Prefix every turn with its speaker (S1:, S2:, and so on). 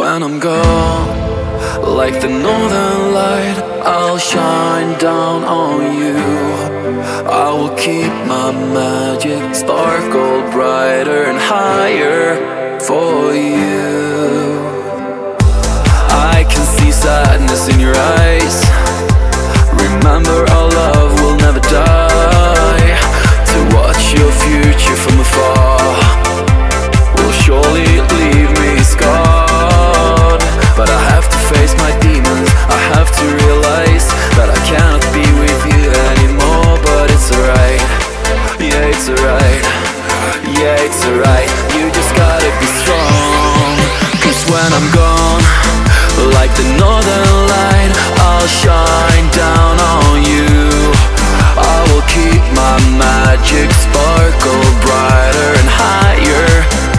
S1: When I'm gone, like the northern light, I'll shine down on you. I will keep my magic sparkle brighter and higher for you. I can see sadness in your eyes. Remember, our love will never die. To watch your future from afar will surely leave me scarred. But I have to face my demons. I have to realize that I cannot be with you anymore. But it's alright, yeah, it's alright, yeah, it's alright. You just gotta be strong. Cause when I'm gone, like the northern light, I'll shine down on you. I will keep my magic sparkle brighter and higher